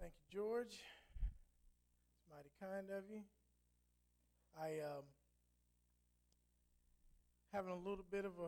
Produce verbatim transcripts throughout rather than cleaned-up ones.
Thank you, George. It's mighty kind of you. I um having a little bit of a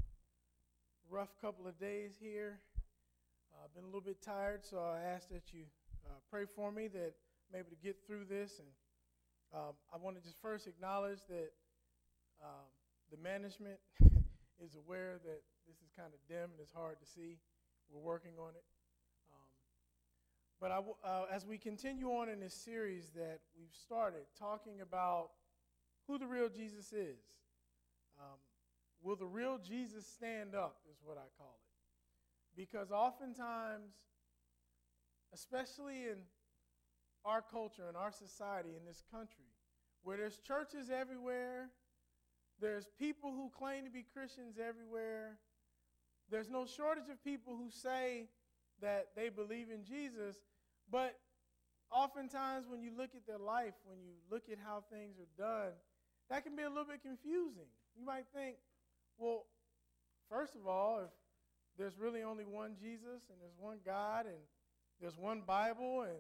rough couple of days here. I've uh, been a little bit tired, so I ask that you uh, pray for me that I'm able to get through this. And um, I want to just first acknowledge that um, the management is aware that this is kind of dim and it's hard to see. We're working on it. Um, but I w- uh, as we continue on in this series that we've started, talking about who the real Jesus is, um, will the real Jesus stand up is what I call it. Because oftentimes, especially in our culture, in our society, in this country, where there's churches everywhere, there's people who claim to be Christians everywhere, there's no shortage of people who say that they believe in Jesus, but oftentimes when you look at their life, when you look at how things are done, that can be a little bit confusing. You might think, well, first of all, if there's really only one Jesus and there's one God and there's one Bible, and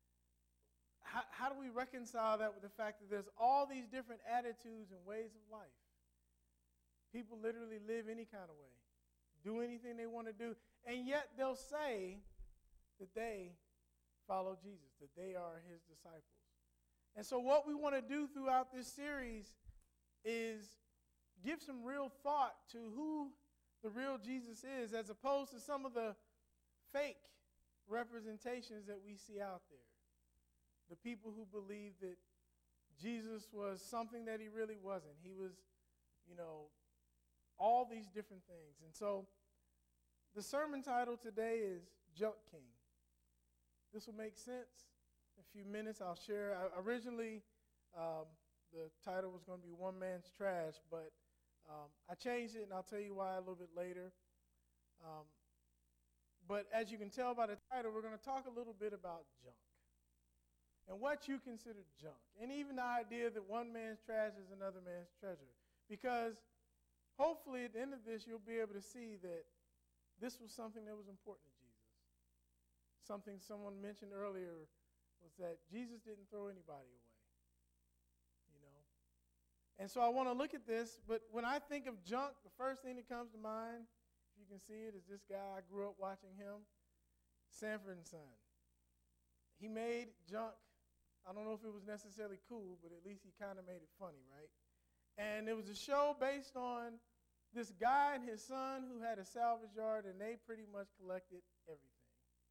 how, how do we reconcile that with the fact that there's all these different attitudes and ways of life? People literally live any kind of way, do anything they want to do, and yet they'll say that they follow Jesus, that they are his disciples. And so what we want to do throughout this series is give some real thought to who the real Jesus is, as opposed to some of the fake representations that we see out there. The people who believe that Jesus was something that he really wasn't. He was, you know, all these different things. And so the sermon title today is Junk King. This will make sense in a few minutes. I'll share. I, originally, um, the title was going to be One Man's Trash, but Um, I changed it, and I'll tell you why a little bit later. Um, but as you can tell by the title, we're going to talk a little bit about junk and what you consider junk, and even the idea that one man's trash is another man's treasure. Because hopefully at the end of this, you'll be able to see that this was something that was important to Jesus. Something someone mentioned earlier was that Jesus didn't throw anybody away. And so I want to look at this, but when I think of junk, the first thing that comes to mind, if you can see it, is this guy. I grew up watching him, Sanford and Son. He made junk. I don't know if it was necessarily cool, but at least he kind of made it funny, right? And it was a show based on this guy and his son who had a salvage yard, and they pretty much collected everything.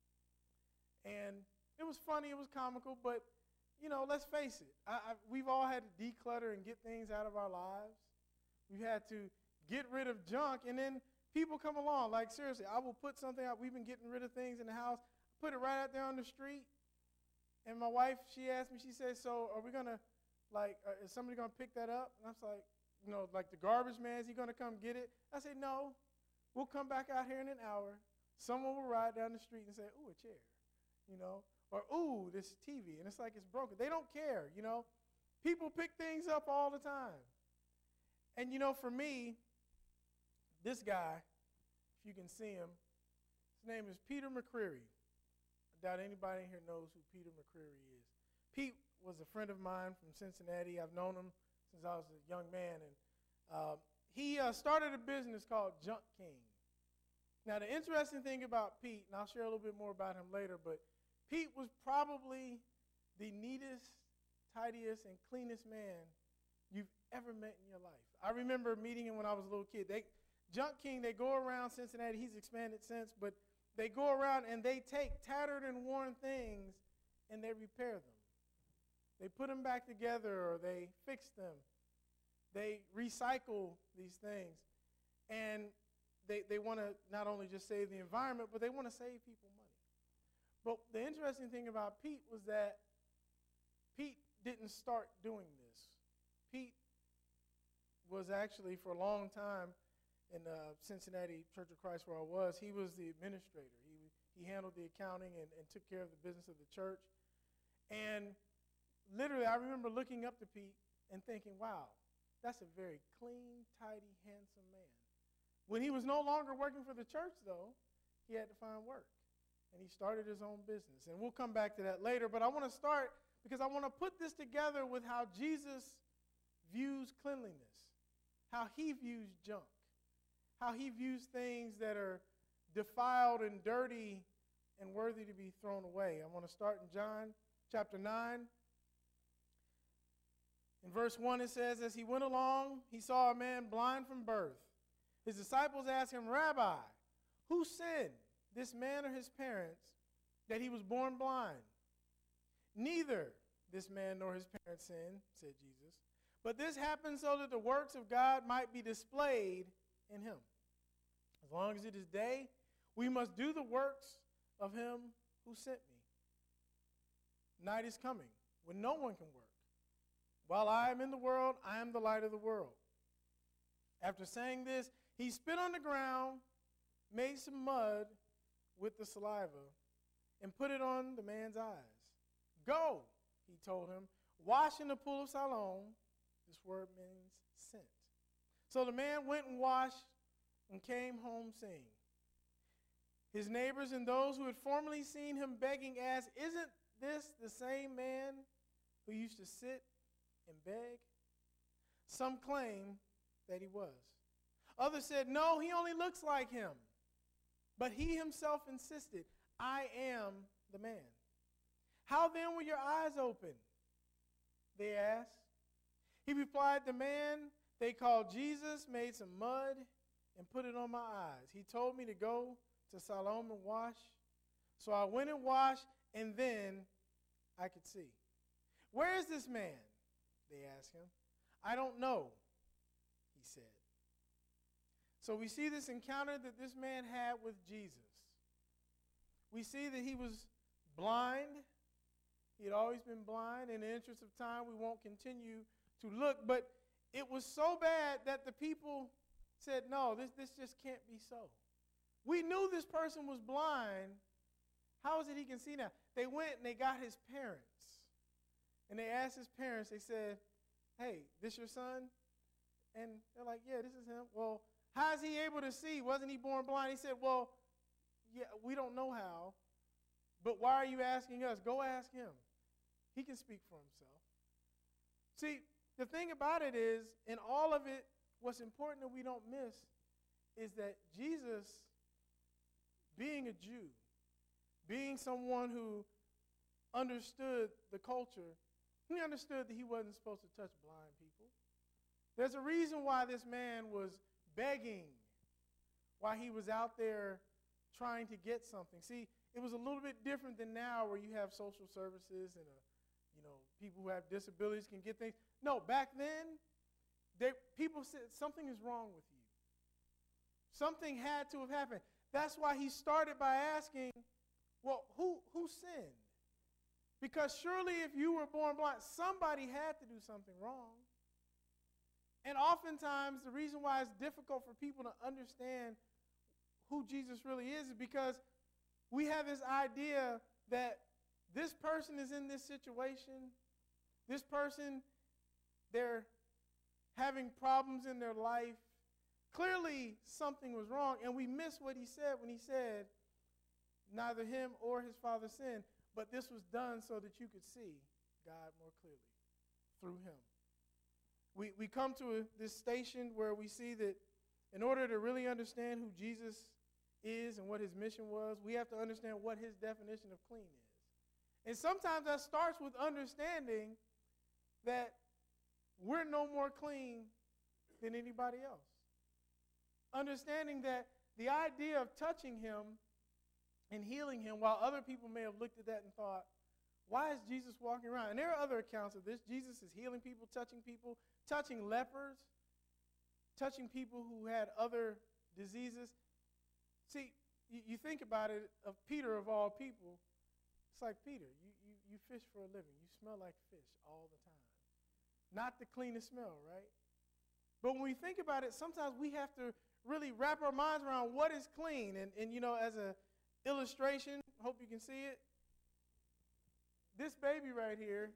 And it was funny, it was comical, but you know, let's face it, I, I, we've all had to declutter and get things out of our lives. We've had to get rid of junk, and then people come along. Like, seriously, I will put something out. We've been getting rid of things in the house, put it right out there on the street, and my wife, she asked me, she said, so are we going to, like, uh, is somebody going to pick that up? And I was like, you know, like the garbage man, is he going to come get it? I said, no, we'll come back out here in an hour. Someone will ride down the street and say, ooh, a chair, you know. Or, ooh, this T V, and it's like it's broken. They don't care, you know. People pick things up all the time. And, you know, for me, this guy, if you can see him, his name is Peter McCreary. I doubt anybody in here knows who Peter McCreary is. Pete was a friend of mine from Cincinnati. I've known him since I was a young man. And uh, he uh, started a business called Junk King. Now, the interesting thing about Pete, and I'll share a little bit more about him later, but Pete was probably the neatest, tidiest, and cleanest man you've ever met in your life. I remember meeting him when I was a little kid. They, Junk King, they go around Cincinnati. He's expanded since, but they go around and they take tattered and worn things and they repair them. They put them back together or they fix them. They recycle these things. And they, they want to not only just save the environment, but they want to save people money. But the interesting thing about Pete was that Pete didn't start doing this. Pete was actually, for a long time, in uh, Cincinnati Church of Christ where I was, he was the administrator. He, he handled the accounting and, and took care of the business of the church. And literally, I remember looking up to Pete and thinking, wow, that's a very clean, tidy, handsome man. When he was no longer working for the church, though, he had to find work. and he started his own business. And we'll come back to that later, but I want to start because I want to put this together with how Jesus views cleanliness, how he views junk, how he views things that are defiled and dirty and worthy to be thrown away. I want to start in John chapter nine. In verse one it says, as he went along, he saw a man blind from birth. His disciples asked him, Rabbi, who sinned, this man or his parents, that he was born blind? Neither this man nor his parents sinned, said Jesus, but this happened so that the works of God might be displayed in him. As long as it is day, we must do the works of him who sent me. Night is coming when no one can work. While I am in the world, I am the light of the world. After saying this, he spit on the ground, made some mud with the saliva, and put it on the man's eyes. Go, he told him, wash in the pool of Siloam. This word means sent. So the man went and washed and came home seeing. His neighbors and those who had formerly seen him begging asked, isn't this the same man who used to sit and beg? Some claim that he was. Others said, no, he only looks like him. But he himself insisted, I am the man. How then were your eyes open? They asked. He replied, the man they called Jesus made some mud and put it on my eyes. He told me to go to Siloam and wash. So I went and washed, and then I could see. Where is this man? They asked him. I don't know, he said. So we see this encounter that this man had with Jesus. We see that he was blind. He had always been blind. In the interest of time, we won't continue to look. But it was so bad that the people said, no, this, this just can't be so. We knew this person was blind. How is it he can see now? They went and they got his parents. And they asked his parents, they said, hey, this your son? And they're like, yeah, this is him. Well, how is he able to see? Wasn't he born blind? He said, well, yeah, we don't know how. But why are you asking us? Go ask him. He can speak for himself. See, the thing about it is, in all of it, what's important that we don't miss is that Jesus, being a Jew, being someone who understood the culture, he understood that he wasn't supposed to touch blind people. There's a reason why this man was begging, why he was out there trying to get something. See, it was a little bit different than now where you have social services and, a, you know, people who have disabilities can get things. No, back then, they, people said something is wrong with you. Something had to have happened. That's why he started by asking, well, who, who sinned? Because surely if you were born blind, somebody had to do something wrong. And oftentimes, the reason why it's difficult for people to understand who Jesus really is is because we have this idea that this person is in this situation, this person, they're having problems in their life. Clearly, something was wrong, and we miss what he said when he said, neither him or his father sinned, but this was done so that you could see God more clearly through him. We, we come to a, this station where we see that in order to really understand who Jesus is and what his mission was, we have to understand what his definition of clean is. And sometimes that starts with understanding that we're no more clean than anybody else. Understanding that the idea of touching him and healing him, while other people may have looked at that and thought, why is Jesus walking around? And there are other accounts of this. Jesus is healing people, touching people, touching lepers, touching people who had other diseases. See, you, you think about it, of Peter of all people, it's like, Peter, you, you, you fish for a living. You smell like fish all the time. Not the cleanest smell, right? But when we think about it, sometimes we have to really wrap our minds around what is clean. And, and you know, as an illustration, hope you can see it. This baby right here,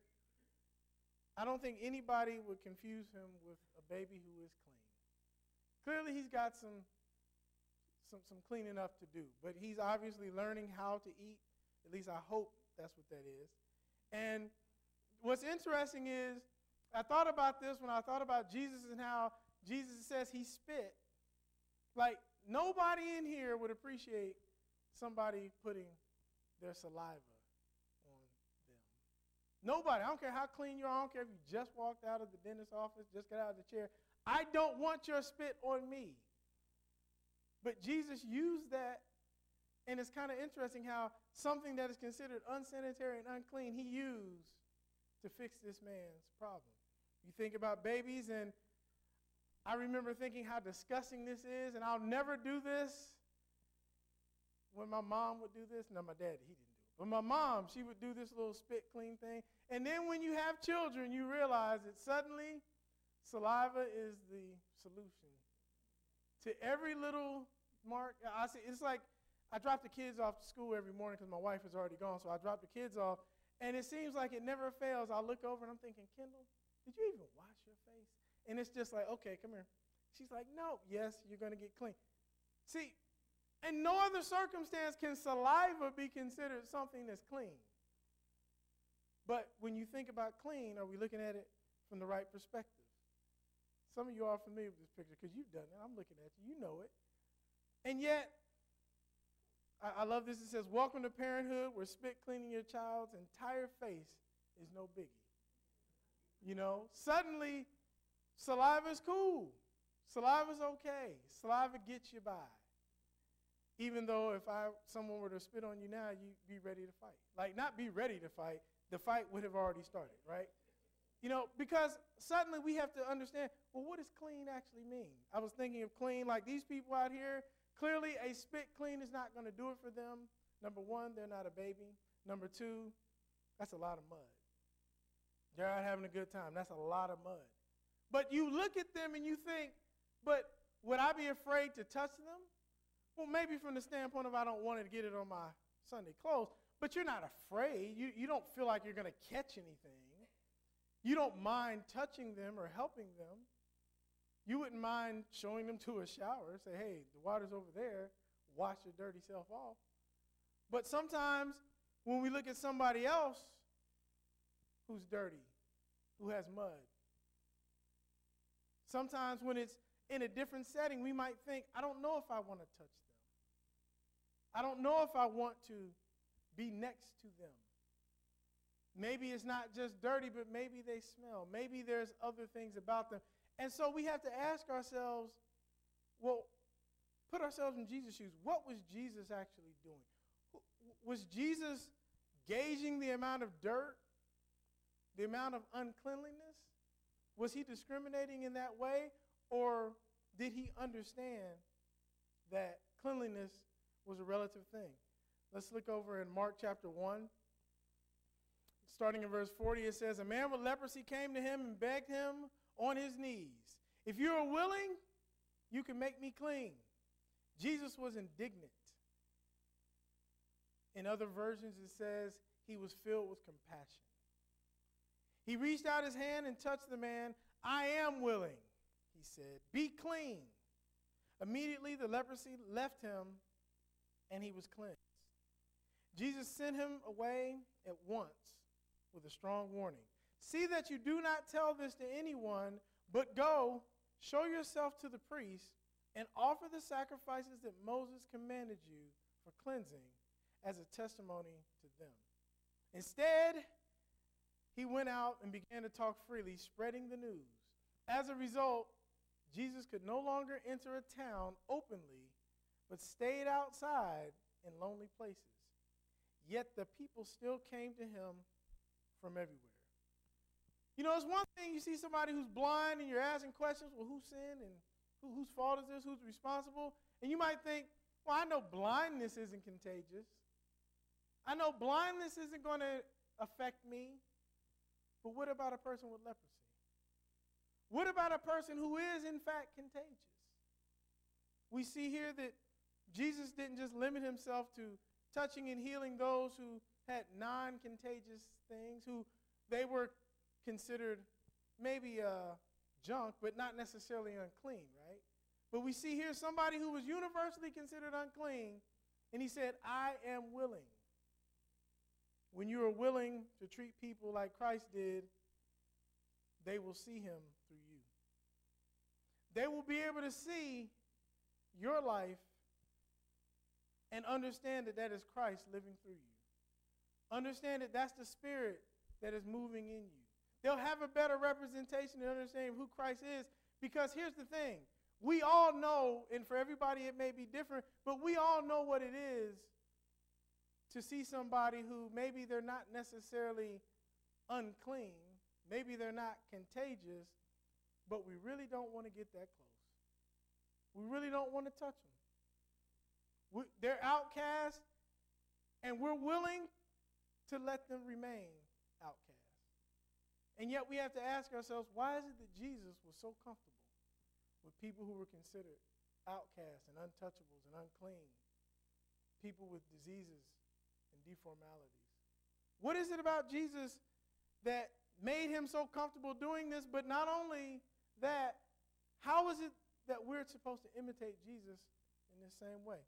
I don't think anybody would confuse him with a baby who is clean. Clearly, he's got some, some, some cleaning up to do. But he's obviously learning how to eat. At least I hope that's what that is. And what's interesting is, I thought about this when I thought about Jesus and how Jesus says he spit. Like, nobody in here would appreciate somebody putting their saliva on them. Nobody. I don't care how clean you are. I don't care if you just walked out of the dentist's office, just got out of the chair. I don't want your spit on me. But Jesus used that, and it's kind of interesting how something that is considered unsanitary and unclean, he used to fix this man's problem. You think about babies, and I remember thinking how disgusting this is, and I'll never do this. When my mom would do this, no, my dad, he didn't do it. But my mom, she would do this little spit clean thing. And then when you have children, you realize that suddenly saliva is the solution to every little mark. I see, it's like I drop the kids off to school every morning because my wife is already gone, so I drop the kids off, and it seems like it never fails. I look over and I'm thinking, Kendall, did you even wash your face? And it's just like, okay, come here. She's like, no, yes, you're going to get clean. See, in no other circumstance can saliva be considered something that's clean. But when you think about clean, are we looking at it from the right perspective? Some of you are familiar with this picture because you've done it. I'm looking at you. You know it. And yet, I, I love this. It says, welcome to parenthood where spit cleaning your child's entire face is no biggie. You know, suddenly, saliva is cool. Saliva is okay. Saliva gets you by. Even though if I someone were to spit on you now, you'd be ready to fight. Like, not be ready to fight. The fight would have already started, right? You know, because suddenly we have to understand, well, what does clean actually mean? I was thinking of clean like these people out here. Clearly, a spit clean is not going to do it for them. Number one, they're not a baby. Number two, that's a lot of mud. They're out having a good time. That's a lot of mud. But you look at them and you think, but would I be afraid to touch them? Well, maybe from the standpoint of I don't want to get it on my Sunday clothes, but you're not afraid. You, you don't feel like you're going to catch anything. You don't mind touching them or helping them. You wouldn't mind showing them to a shower. Say, hey, the water's over there. Wash your dirty self off. But sometimes when we look at somebody else who's dirty, who has mud, sometimes when it's in a different setting, we might think, I don't know if I want to touch them. I don't know if I want to be next to them. Maybe it's not just dirty, but maybe they smell. Maybe there's other things about them. And so we have to ask ourselves, well, put ourselves in Jesus' shoes. What was Jesus actually doing? Was Jesus gauging the amount of dirt, the amount of uncleanliness? Was he discriminating in that way? Or did he understand that cleanliness was a relative thing? Let's look over in Mark chapter one. Starting in verse forty, it says, a man with leprosy came to him and begged him on his knees, if you are willing, you can make me clean. Jesus was indignant. In other versions, it says he was filled with compassion. He reached out his hand and touched the man. I am willing, he said, be clean. Immediately the leprosy left him and he was cleansed. Jesus sent him away at once with a strong warning. See that you do not tell this to anyone, but go, show yourself to the priest, and offer the sacrifices that Moses commanded you for cleansing as a testimony to them. Instead, he went out and began to talk freely, spreading the news. As a result, Jesus could no longer enter a town openly, but stayed outside in lonely places. Yet the people still came to him from everywhere. You know, it's one thing you see somebody who's blind and you're asking questions, well, who sinned and who, whose fault is this, who's responsible? And you might think, well, I know blindness isn't contagious. I know blindness isn't going to affect me. But what about a person with leprosy? What about a person who is, in fact, contagious? We see here that Jesus didn't just limit himself to touching and healing those who had non-contagious things, who they were considered maybe uh, junk, but not necessarily unclean, right? But we see here somebody who was universally considered unclean, and he said, I am willing. When you are willing to treat people like Christ did, they will see him through you. They will be able to see your life and understand that that is Christ living through you. Understand that that's the Spirit that is moving in you. They'll have a better representation and understanding of who Christ is, because here's the thing. We all know, and for everybody it may be different, but we all know what it is to see somebody who maybe they're not necessarily unclean, maybe they're not contagious, but we really don't want to get that close. We really don't want to touch them. We, they're outcast, and we're willing to let them remain outcast. And yet we have to ask ourselves, why is it that Jesus was so comfortable with people who were considered outcasts and untouchables and unclean, people with diseases and deformalities? What is it about Jesus that made him so comfortable doing this? But not only that, how is it that we're supposed to imitate Jesus in the same way?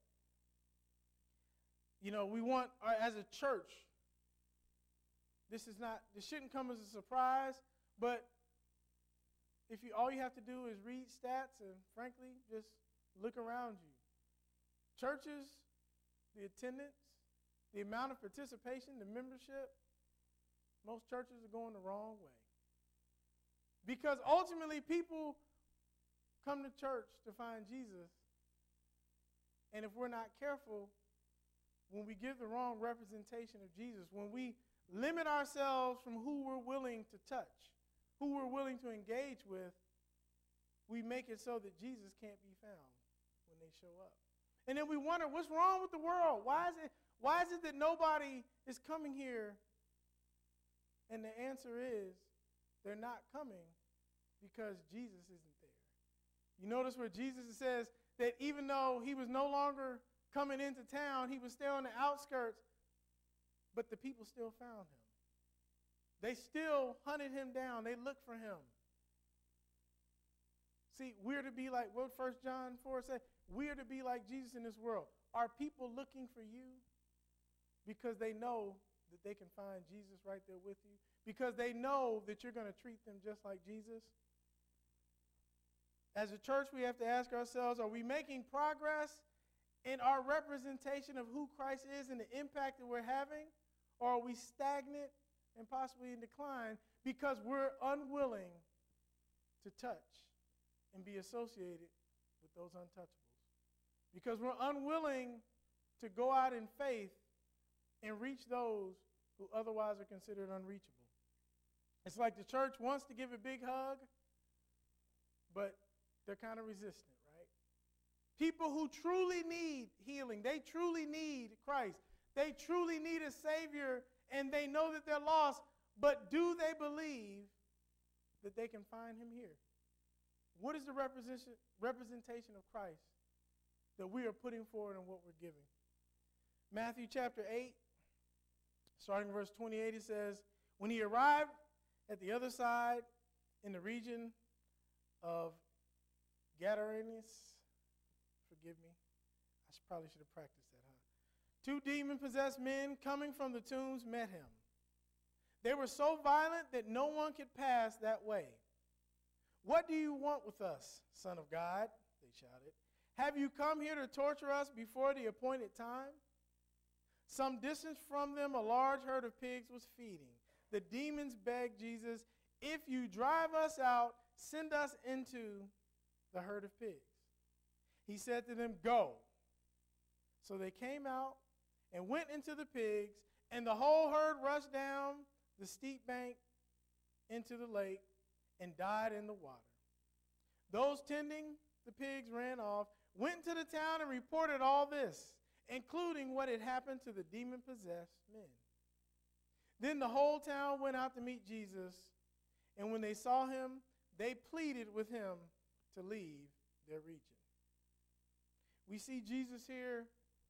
You know, we want, uh, as a church, this is not, this shouldn't come as a surprise, but if you, all you have to do is read stats and, frankly, just look around you. Churches, the attendance, the amount of participation, the membership, most churches are going the wrong way. Because ultimately people come to church to find Jesus, and if we're not careful, when we give the wrong representation of Jesus, when we limit ourselves from who we're willing to touch, who we're willing to engage with, we make it so that Jesus can't be found when they show up. And then we wonder, what's wrong with the world? Why is it, why is it that nobody is coming here? And the answer is, they're not coming because Jesus isn't there. You notice where Jesus says that even though he was no longer coming into town, he was still on the outskirts, but the people still found him. They still hunted him down. They looked for him. See, we're to be like, what First John four said? We're to be like Jesus in this world. Are people looking for you because they know that they can find Jesus right there with you? Because they know that you're going to treat them just like Jesus? As a church, we have to ask ourselves, are we making progress in our representation of who Christ is and the impact that we're having? Or are we stagnant and possibly in decline because we're unwilling to touch and be associated with those untouchables? Because we're unwilling to go out in faith and reach those who otherwise are considered unreachable. It's like the church wants to give a big hug, but they're kind of resistant, right? People who truly need healing, they truly need Christ. They truly need a Savior, and they know that they're lost, but do they believe that they can find him here? What is the representation, representation of Christ that we are putting forward in what we're giving? Matthew chapter eight, starting verse twenty-eight, it says, when he arrived at the other side in the region of Gadarenes, forgive me, I should, probably should have practiced that, huh? Two demon-possessed men coming from the tombs met him. They were so violent that no one could pass that way. What do you want with us, Son of God? They shouted. Have you come here to torture us before the appointed time? Some distance from them, a large herd of pigs was feeding. The demons begged Jesus, if you drive us out, send us into the herd of pigs. He said to them, go. So they came out and went into the pigs, and the whole herd rushed down the steep bank into the lake and died in the water. Those tending the pigs ran off, went into the town and reported all this, including what had happened to the demon-possessed men. Then the whole town went out to meet Jesus, and when they saw him, they pleaded with him to leave their region. We see Jesus here.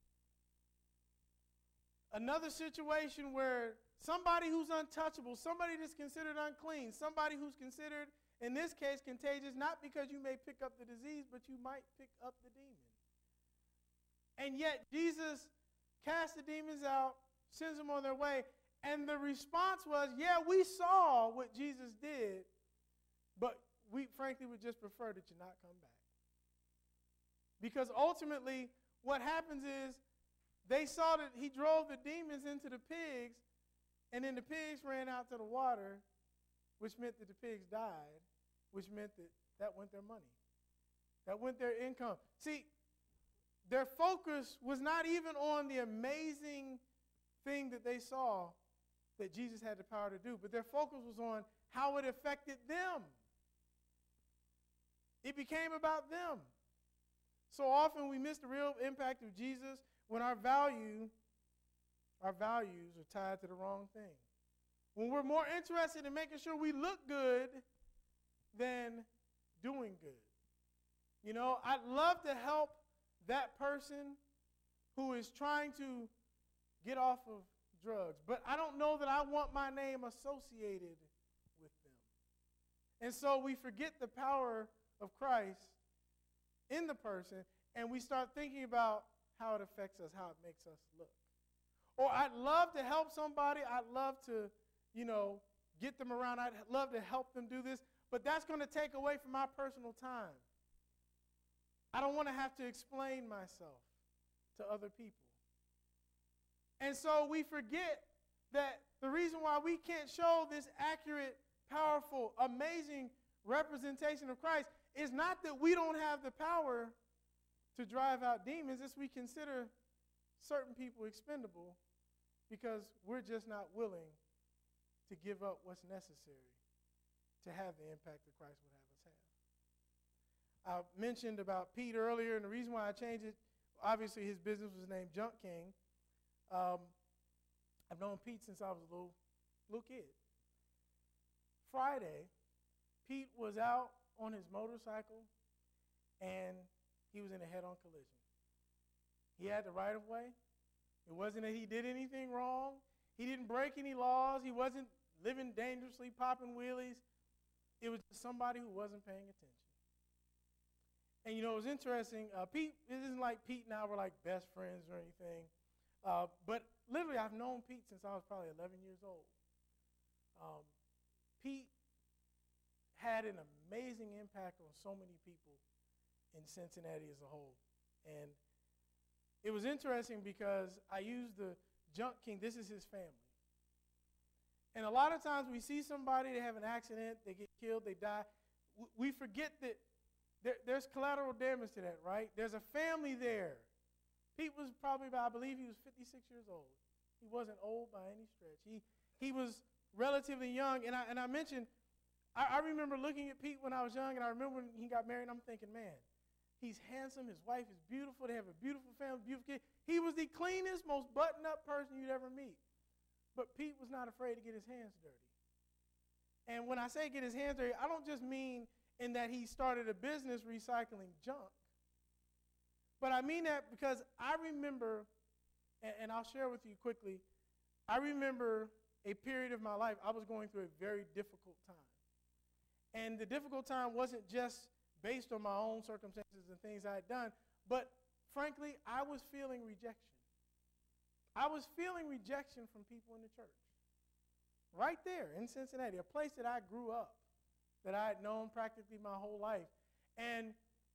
Another situation where somebody who's untouchable, somebody that's considered unclean, somebody who's considered In this case, contagious, not because you may pick up the disease, but you might pick up the demon. And yet, Jesus casts the demons out, sends them on their way, and the response was, yeah, we saw what Jesus did, but we frankly would just prefer that you not come back. Because ultimately, what happens is they saw that he drove the demons into the pigs, and then the pigs ran out to the water, which meant that the pigs died, which meant that that went their money. That went their income. See, their focus was not even on the amazing thing that they saw that Jesus had the power to do, but their focus was on how it affected them. It became about them. So often we miss the real impact of Jesus when our value, our values are tied to the wrong thing. When we're more interested in making sure we look good than doing good. You know, I'd love to help that person who is trying to get off of drugs, but I don't know that I want my name associated with them. And so we forget the power of Christ in the person, and we start thinking about how it affects us, how it makes us look. Or I'd love to help somebody. I'd love to, you know, get them around. I'd love to help them do this, but that's going to take away from my personal time. I don't want to have to explain myself to other people. And so we forget that the reason why we can't show this accurate, powerful, amazing representation of Christ is not that we don't have the power to drive out demons, it's we consider certain people expendable because we're just not willing to give up what's necessary to have the impact that Christ would have us have. I mentioned about Pete earlier, and the reason why I changed it, obviously his business was named Junk King. Um, I've known Pete since I was a little, little kid. Friday, Pete was out on his motorcycle, and he was in a head-on collision. He had the right of way. It wasn't that he did anything wrong. He didn't break any laws. He wasn't living dangerously, popping wheelies. It was just somebody who wasn't paying attention. And, you know, it was interesting. Uh, Pete, it isn't like Pete and I were like best friends or anything. Uh, but literally, I've known Pete since I was probably eleven years old. Um, Pete had an amazing impact on so many people in Cincinnati as a whole. And it was interesting because I used the Junk King. This is his family. And a lot of times we see somebody, they have an accident, they get killed, they die. We forget that there, there's collateral damage to that, right? There's a family there. Pete was probably about, I believe he was fifty-six years old. He wasn't old by any stretch. He he was relatively young. And I, and I mentioned, I, I remember looking at Pete when I was young, and I remember when he got married, and I'm thinking, man, he's handsome, his wife is beautiful, they have a beautiful family, beautiful kid. He was the cleanest, most buttoned-up person you'd ever meet. But Pete was not afraid to get his hands dirty. And when I say get his hands dirty, I don't just mean in that he started a business recycling junk. But I mean that because I remember, and, and I'll share with you quickly, I remember a period of my life I was going through a very difficult time. And the difficult time wasn't just based on my own circumstances and things I had done, but frankly, I was feeling rejection. I was feeling rejection from people in the church. Right there in Cincinnati, a place that I grew up, that I had known practically my whole life. And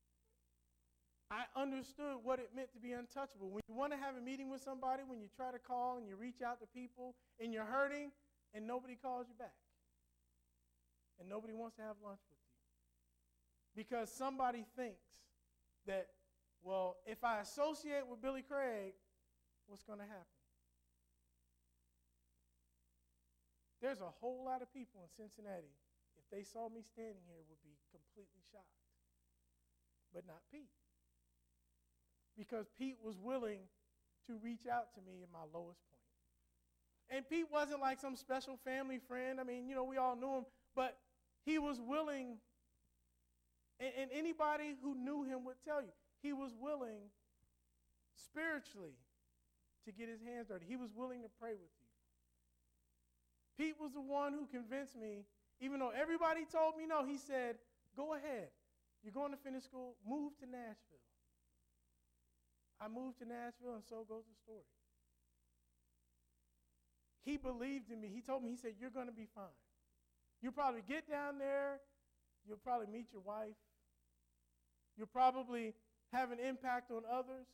I understood what it meant to be untouchable. When you want to have a meeting with somebody, when you try to call and you reach out to people and you're hurting and nobody calls you back. And nobody wants to have lunch with you. Because somebody thinks that, well, if I associate with Billy Craig, what's going to happen? There's a whole lot of people in Cincinnati, if they saw me standing here, would be completely shocked. But not Pete. Because Pete was willing to reach out to me in my lowest point. And Pete wasn't like some special family friend. I mean, you know, we all knew him, but he was willing, and, and anybody who knew him would tell you, he was willing spiritually to get his hands dirty. He was willing to pray with you. Pete was the one who convinced me Even though everybody told me no, he said, go ahead. You're going to finish school. Move to Nashville. I moved to Nashville, and so goes the story. He believed in me. He told me, he said, you're going to be fine. You'll probably get down there. You'll probably meet your wife. You'll probably have an impact on others.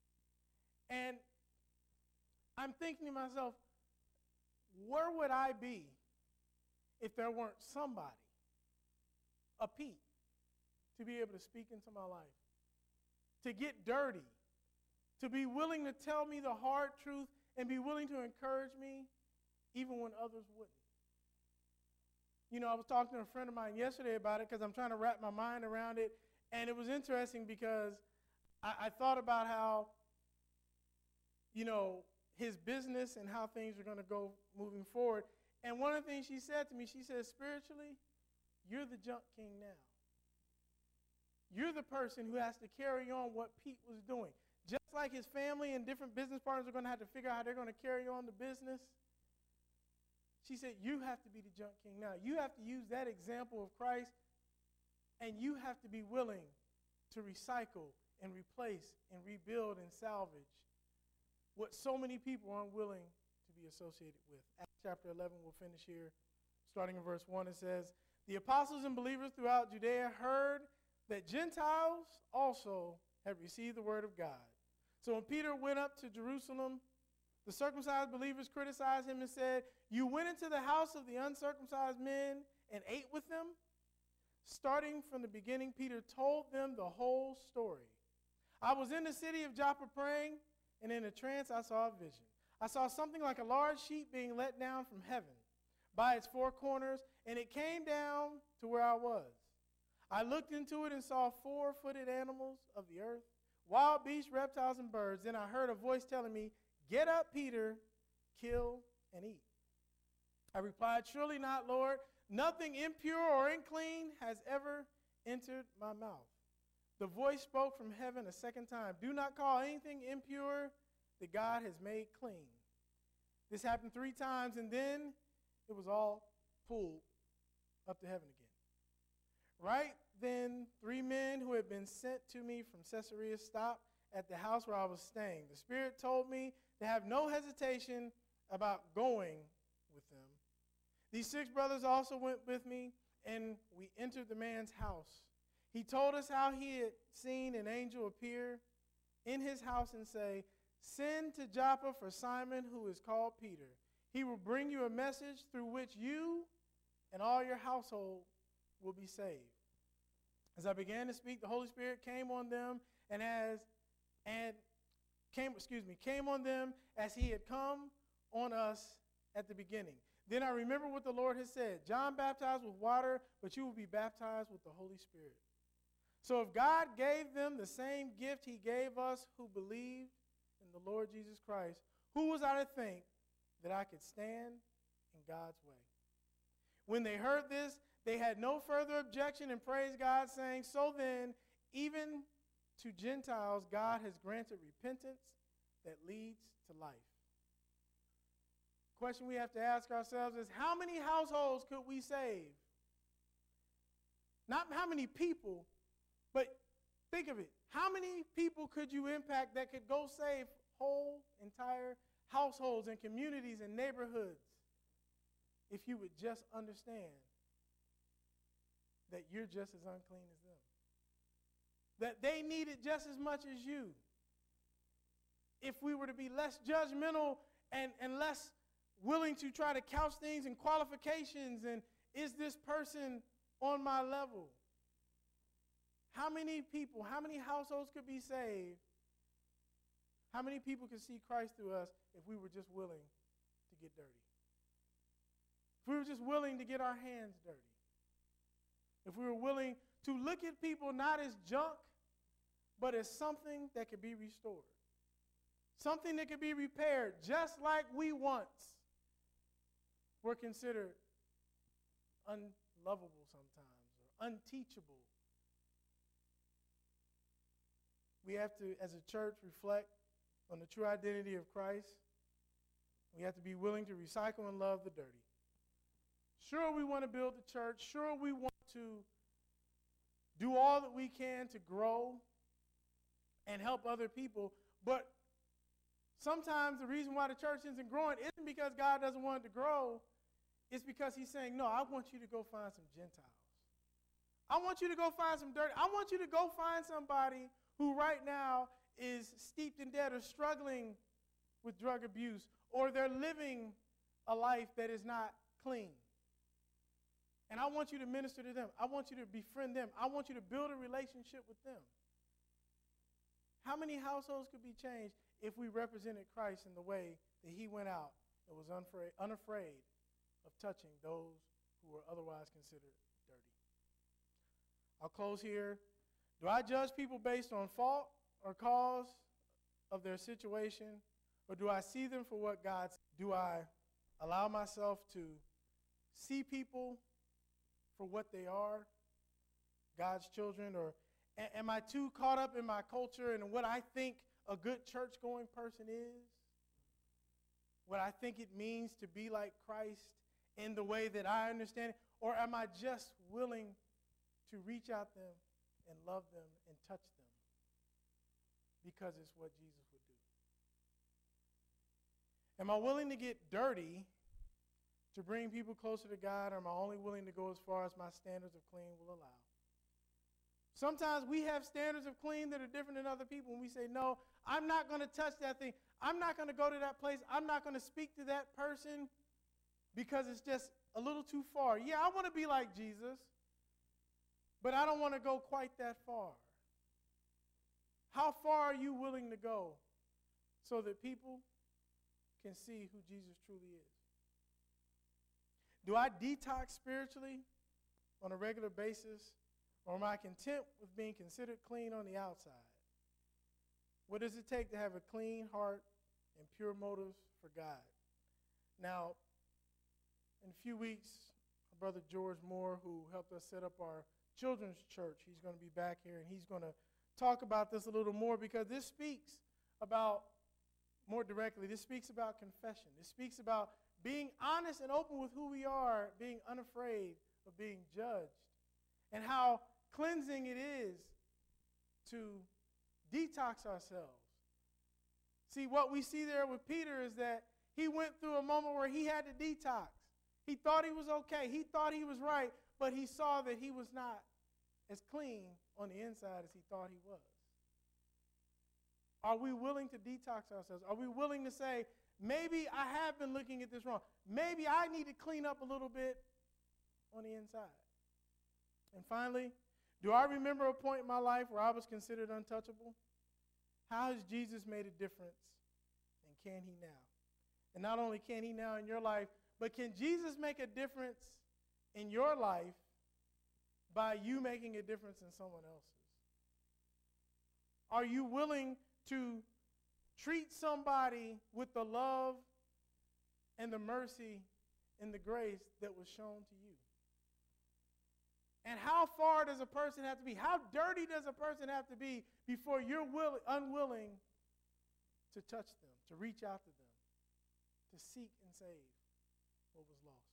And I'm thinking to myself, where would I be if there weren't somebody, a Pete, to be able to speak into my life, to get dirty, to be willing to tell me the hard truth and be willing to encourage me even when others wouldn't. You know, I was talking to a friend of mine yesterday about it because I'm trying to wrap my mind around it, and it was interesting because I, I thought about how, you know, his business and how things are going to go moving forward. And one of the things she said to me, she said, spiritually, you're the junk king now. You're the person who has to carry on what Pete was doing. Just like his family and different business partners are going to have to figure out how they're going to carry on the business, she said, you have to be the junk king now. You have to use that example of Christ, and you have to be willing to recycle and replace and rebuild and salvage what so many people are unwilling to be associated with. Acts chapter eleven, we'll finish here. Starting in verse one, it says, the apostles and believers throughout Judea heard that Gentiles also had received the word of God. So when Peter went up to Jerusalem, the circumcised believers criticized him and said, you went into the house of the uncircumcised men and ate with them? Starting from the beginning, Peter told them the whole story. I was in the city of Joppa praying, and in a trance I saw a vision. I saw something like a large sheet being let down from heaven by its four corners, and it came down to where I was. I looked into it and saw four-footed animals of the earth, wild beasts, reptiles, and birds. Then I heard a voice telling me, get up, Peter, kill and eat. I replied, surely not, Lord. Nothing impure or unclean has ever entered my mouth. The voice spoke from heaven a second time. Do not call anything impure that God has made clean. This happened three times, and then it was all pulled up to heaven again. Right then, three men who had been sent to me from Caesarea stopped at the house where I was staying. The Spirit told me to have no hesitation about going with them. These six brothers also went with me, and we entered the man's house. He told us how he had seen an angel appear in his house and say, send to Joppa for Simon, who is called Peter. He will bring you a message through which you and all your household will be saved. As I began to speak, the Holy Spirit came on them and as and came, excuse me, came on them as he had come on us at the beginning. Then I remember what the Lord has said. John baptized with water, but you will be baptized with the Holy Spirit. So if God gave them the same gift he gave us who believed in the Lord Jesus Christ, who was I to think that I could stand in God's way? When they heard this, they had no further objection and praised God, saying, so then, even to Gentiles, God has granted repentance that leads to life. The question we have to ask ourselves is, how many households could we save? Not how many people, but think of it. How many people could you impact that could go save whole, entire households and communities and neighborhoods if you would just understand that you're just as unclean as them? That they need it just as much as you. If we were to be less judgmental and, and less willing to try to couch things in qualifications and is this person on my level? How many people, how many households could be saved? How many people could see Christ through us if we were just willing to get dirty? If we were just willing to get our hands dirty? If we were willing to look at people not as junk, but as something that could be restored. Something that could be repaired, just like we once were considered unlovable sometimes, or unteachable. We have to, as a church, reflect on the true identity of Christ. We have to be willing to recycle and love the dirty. Sure, we want to build the church. Sure, we want to do all that we can to grow and help other people. But sometimes the reason why the church isn't growing isn't because God doesn't want it to grow. It's because he's saying, no, I want you to go find some Gentiles. I want you to go find some dirt. I want you to go find somebody who right now is steeped in debt or struggling with drug abuse, or they're living a life that is not clean. And I want you to minister to them. I want you to befriend them. I want you to build a relationship with them. How many households could be changed if we represented Christ in the way that he went out and was unafraid, unafraid of touching those who were otherwise considered dirty? I'll close here. Do I judge people based on fault or cause of their situation, or do I see them for what God sees? Do I allow myself to see people for what they are, God's children, or a- am I too caught up in my culture and what I think a good church-going person is? What I think it means to be like Christ in the way that I understand it? Or am I just willing to reach out them and love them and touch them because it's what Jesus would do? Am I willing to get dirty to bring people closer to God, or am I only willing to go as far as my standards of clean will allow? Sometimes we have standards of clean that are different than other people, and we say, no, I'm not going to touch that thing. I'm not going to go to that place. I'm not going to speak to that person because it's just a little too far. Yeah, I want to be like Jesus, but I don't want to go quite that far. How far are you willing to go so that people can see who Jesus truly is? Do I detox spiritually on a regular basis, or am I content with being considered clean on the outside? What does it take to have a clean heart and pure motives for God? Now, in a few weeks, our brother George Moore, who helped us set up our children's church, he's going to be back here, and he's going to talk about this a little more, because this speaks about, more directly, this speaks about confession. This speaks about being honest and open with who we are, being unafraid of being judged, and how cleansing it is to detox ourselves. See, what we see there with Peter is that he went through a moment where he had to detox. He thought he was okay. He thought he was right, but he saw that he was not as clean on the inside as he thought he was. Are we willing to detox ourselves? Are we willing to say, maybe I have been looking at this wrong. Maybe I need to clean up a little bit on the inside. And finally, do I remember a point in my life where I was considered untouchable? How has Jesus made a difference, and can he now? And not only can he now in your life, but can Jesus make a difference in your life by you making a difference in someone else's? Are you willing to treat somebody with the love and the mercy and the grace that was shown to you? And how far does a person have to be? How dirty does a person have to be before you're will, unwilling to touch them, to reach out to them, to seek and save what was lost?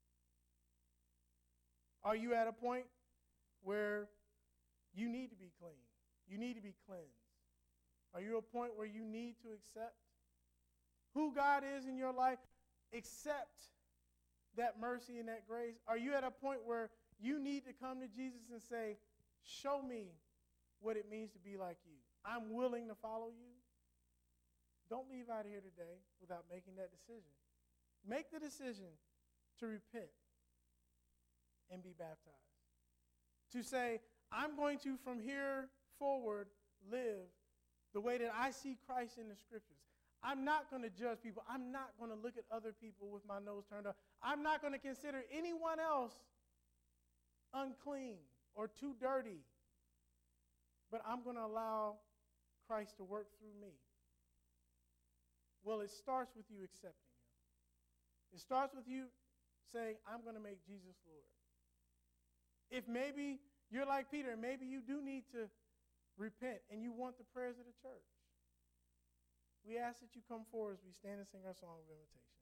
Are you at a point where you need to be clean? You need to be cleansed? Are you at a point where you need to accept who God is in your life? Accept that mercy and that grace? Are you at a point where you need to come to Jesus and say, show me what it means to be like you? I'm willing to follow you. Don't leave out of here today without making that decision. Make the decision to repent and be baptized. To say, I'm going to, from here forward, live the way that I see Christ in the scriptures. I'm not going to judge people. I'm not going to look at other people with my nose turned up. I'm not going to consider anyone else unclean or too dirty. But I'm going to allow Christ to work through me. Well, it starts with you accepting him. It starts with you saying, I'm going to make Jesus Lord. If maybe you're like Peter, and maybe you do need to repent and you want the prayers of the church, we ask that you come forward as we stand and sing our song of invitation.